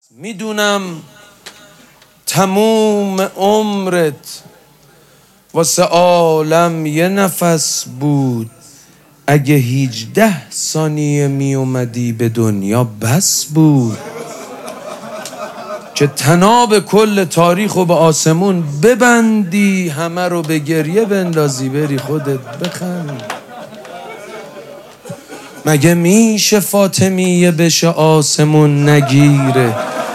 میدونم تموم عمرت واسه عالم یه نفس بود، اگه 18 ثانیه می اومدی به دنیا بس بود که طناب کل تاریخ رو به آسمون ببندی، همه رو به گریه بندازی بری خودت بخند. مگه میشه فاطمیه بشه آسمون نگیره؟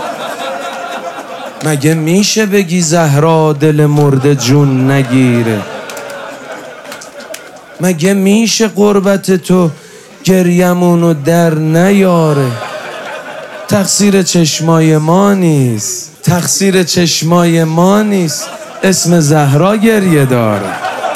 مگه میشه بگی زهرا دل مرده جون نگیره؟ مگه میشه قربت تو گریمونو در نیاره؟ تقصیر چشمای ما نیست، تقصیر چشمای ما نیست، اسم زهرا گریه داره.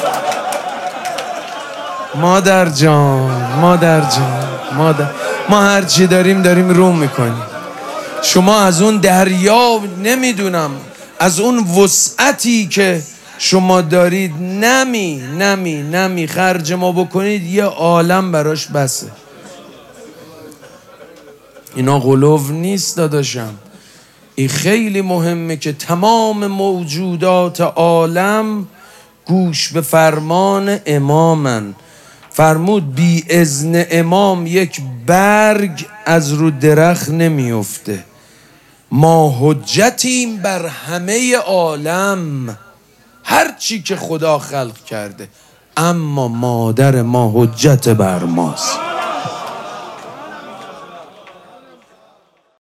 مادر جان، مادر جان، ما هرچی داریم روم میکنیم. شما از اون دریا نمیدونم، از اون وسعتی که شما دارید نمی خرج ما بکنید، یه عالم براش بسه. اینا غلو نیست داداشم، این خیلی مهمه که تمام موجودات عالم گوش به فرمان امامن. فرمود بی اذن امام یک برگ از رو درخت نمیفته. ما حجتیم بر همه عالم، هر چی که خدا خلق کرده، اما مادر ما حجت بر ماست.